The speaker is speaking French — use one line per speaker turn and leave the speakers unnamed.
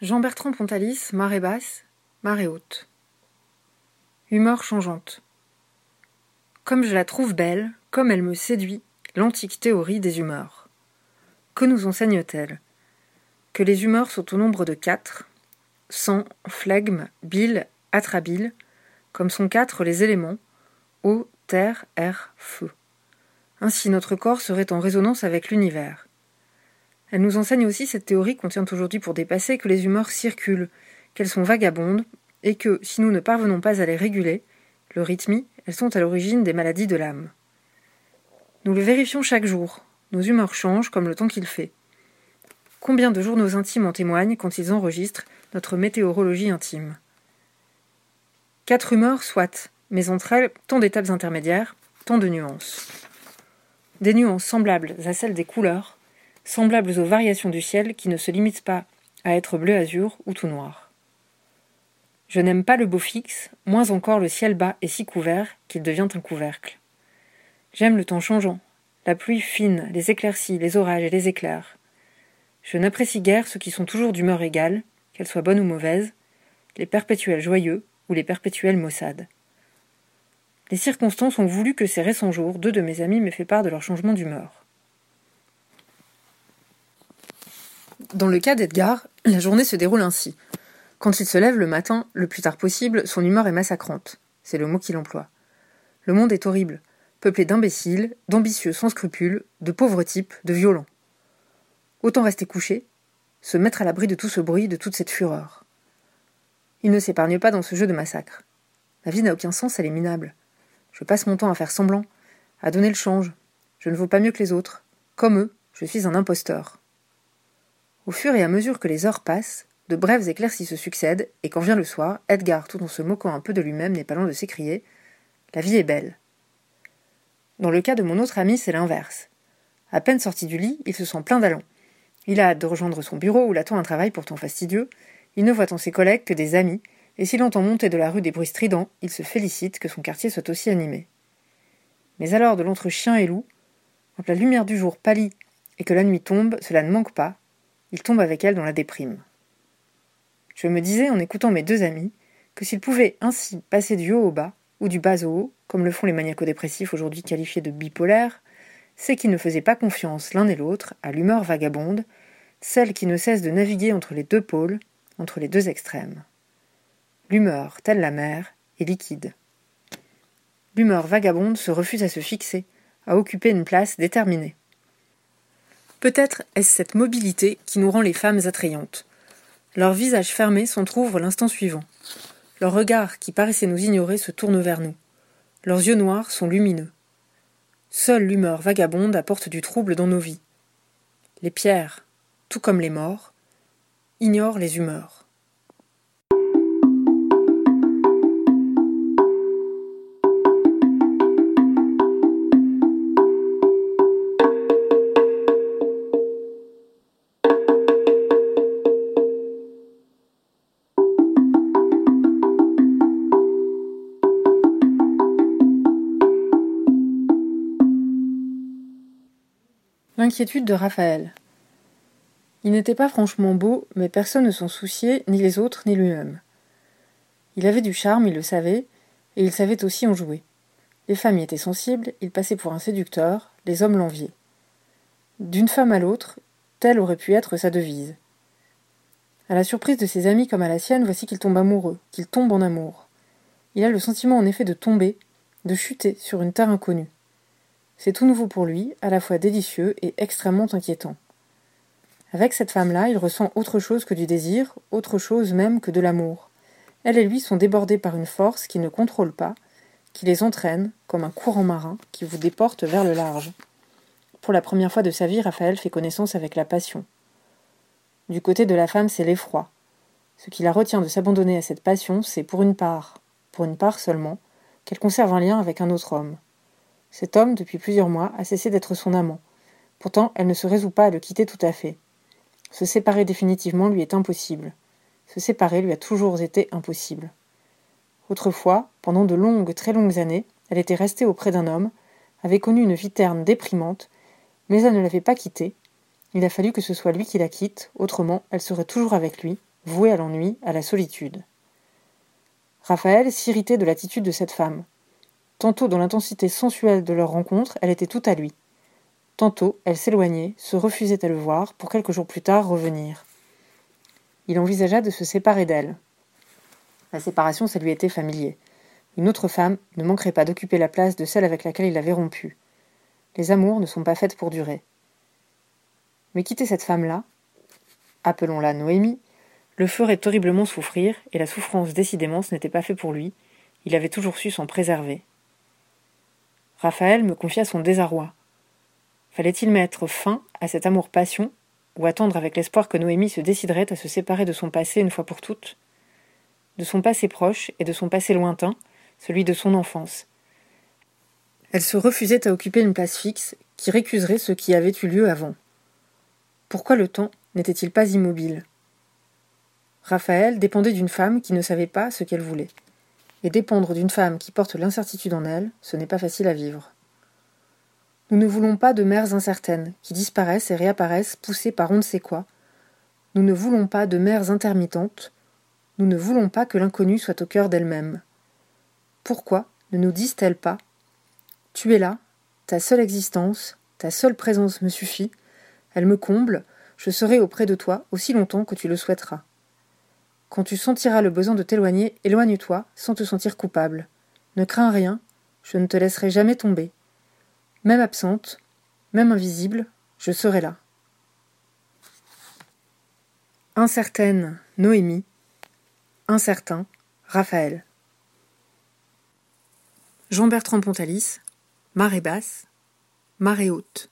Jean-Bertrand Pontalis, marée basse, marée haute. Humeur changeante. Comme je la trouve belle, comme elle me séduit, l'antique théorie des humeurs. Que nous enseigne-t-elle ? Que les humeurs sont au nombre de 4, sang, flegme, bile, atrabile, comme sont 4 les éléments, eau, terre, air, feu. Ainsi notre corps serait en résonance avec l'univers. Elle nous enseigne aussi cette théorie qu'on tient aujourd'hui pour dépassée que les humeurs circulent, qu'elles sont vagabondes, et que, si nous ne parvenons pas à les réguler, le rythme, elles sont à l'origine des maladies de l'âme. Nous le vérifions chaque jour, nos humeurs changent comme le temps qu'il fait. Combien de journaux intimes en témoignent quand ils enregistrent notre météorologie intime ? 4 humeurs, soit, mais entre elles, tant d'étapes intermédiaires, tant de nuances. Des nuances semblables à celles des couleurs, semblables aux variations du ciel qui ne se limitent pas à être bleu-azur ou tout noir. Je n'aime pas le beau fixe, moins encore le ciel bas et si couvert qu'il devient un couvercle. J'aime le temps changeant, la pluie fine, les éclaircies, les orages et les éclairs. Je n'apprécie guère ceux qui sont toujours d'humeur égale, qu'elles soient bonnes ou mauvaises, les perpétuels joyeux ou les perpétuels maussades. Les circonstances ont voulu que ces récents jours, 2 de mes amis m'aient fait part de leur changement d'humeur. Dans le cas d'Edgar, la journée se déroule ainsi. Quand il se lève le matin, le plus tard possible, son humeur est massacrante. C'est le mot qu'il emploie. Le monde est horrible, peuplé d'imbéciles, d'ambitieux sans scrupules, de pauvres types, de violents. Autant rester couché, se mettre à l'abri de tout ce bruit, de toute cette fureur. Il ne s'épargne pas dans ce jeu de massacre. La vie n'a aucun sens, elle est minable. Je passe mon temps à faire semblant, à donner le change. Je ne vaux pas mieux que les autres. Comme eux, je suis un imposteur. Au fur et à mesure que les heures passent, de brèves éclaircies se succèdent, et quand vient le soir, Edgar, tout en se moquant un peu de lui-même, n'est pas loin de s'écrier « La vie est belle ». Dans le cas de mon autre ami, c'est l'inverse. À peine sorti du lit, il se sent plein d'allant. Il a hâte de rejoindre son bureau où l'attend un travail pourtant fastidieux. Il ne voit en ses collègues que des amis, et s'il entend monter de la rue des bruits stridents, il se félicite que son quartier soit aussi animé. Mais alors, de l'entre chien et loup, quand la lumière du jour pâlit et que la nuit tombe, cela ne manque pas, il tombe avec elle dans la déprime. Je me disais, en écoutant mes 2 amis, que s'ils pouvaient ainsi passer du haut au bas, ou du bas au haut, comme le font les maniaco-dépressifs aujourd'hui qualifiés de bipolaires, c'est qu'ils ne faisaient pas confiance l'un et l'autre à l'humeur vagabonde, celle qui ne cesse de naviguer entre les 2 pôles, entre les 2 extrêmes. L'humeur, telle la mer, est liquide. L'humeur vagabonde se refuse à se fixer, à occuper une place déterminée. Peut-être est-ce cette mobilité qui nous rend les femmes attrayantes. Leur visage fermé s'entr'ouvre l'instant suivant. Leurs regards qui paraissaient nous ignorer se tournent vers nous. Leurs yeux noirs sont lumineux. Seule l'humeur vagabonde apporte du trouble dans nos vies. Les pierres, tout comme les morts, ignorent les humeurs. L'inquiétude de Raphaël. Il n'était pas franchement beau, mais personne ne s'en souciait, ni les autres, ni lui-même. Il avait du charme, il le savait, et il savait aussi en jouer. Les femmes y étaient sensibles, il passait pour un séducteur, les hommes l'enviaient. D'une femme à l'autre, telle aurait pu être sa devise. À la surprise de ses amis comme à la sienne, voici qu'il tombe amoureux, qu'il tombe en amour. Il a le sentiment en effet de tomber, de chuter sur une terre inconnue. C'est tout nouveau pour lui, à la fois délicieux et extrêmement inquiétant. Avec cette femme-là, il ressent autre chose que du désir, autre chose même que de l'amour. Elle et lui sont débordés par une force qui ne contrôle pas, qui les entraîne, comme un courant marin qui vous déporte vers le large. Pour la première fois de sa vie, Raphaël fait connaissance avec la passion. Du côté de la femme, c'est l'effroi. Ce qui la retient de s'abandonner à cette passion, c'est pour une part seulement, qu'elle conserve un lien avec un autre homme. Cet homme, depuis plusieurs mois, a cessé d'être son amant. Pourtant, elle ne se résout pas à le quitter tout à fait. Se séparer définitivement lui est impossible. Se séparer lui a toujours été impossible. Autrefois, pendant de longues, très longues années, elle était restée auprès d'un homme, avait connu une vie terne déprimante, mais elle ne l'avait pas quitté. Il a fallu que ce soit lui qui la quitte, autrement elle serait toujours avec lui, vouée à l'ennui, à la solitude. Raphaël s'irritait de l'attitude de cette femme. Tantôt, dans l'intensité sensuelle de leur rencontre, elle était tout à lui. Tantôt, elle s'éloignait, se refusait à le voir, pour quelques jours plus tard revenir. Il envisagea de se séparer d'elle. La séparation, ça lui était familier. Une autre femme ne manquerait pas d'occuper la place de celle avec laquelle il avait rompu. Les amours ne sont pas faites pour durer. Mais quitter cette femme-là, appelons-la Noémie, le ferait horriblement souffrir, et la souffrance, décidément, ce n'était pas fait pour lui. Il avait toujours su s'en préserver. Raphaël me confia son désarroi. Fallait-il mettre fin à cet amour-passion, ou attendre avec l'espoir que Noémie se déciderait à se séparer de son passé une fois pour toutes? De son passé proche et de son passé lointain, celui de son enfance. Elle se refusait à occuper une place fixe qui récuserait ce qui avait eu lieu avant. Pourquoi le temps n'était-il pas immobile? Raphaël dépendait d'une femme qui ne savait pas ce qu'elle voulait. Et dépendre d'une femme qui porte l'incertitude en elle, ce n'est pas facile à vivre. Nous ne voulons pas de mères incertaines, qui disparaissent et réapparaissent poussées par on ne sait quoi. Nous ne voulons pas de mères intermittentes. Nous ne voulons pas que l'inconnu soit au cœur d'elle-même. Pourquoi ne nous disent-elles pas « Tu es là, ta seule existence, ta seule présence me suffit, elle me comble, je serai auprès de toi aussi longtemps que tu le souhaiteras. Quand tu sentiras le besoin de t'éloigner, éloigne-toi sans te sentir coupable. Ne crains rien, je ne te laisserai jamais tomber. Même absente, même invisible, je serai là. » Incertaine, Noémie. Incertain, Raphaël. Jean-Bertrand Pontalis, Marée basse, marée haute.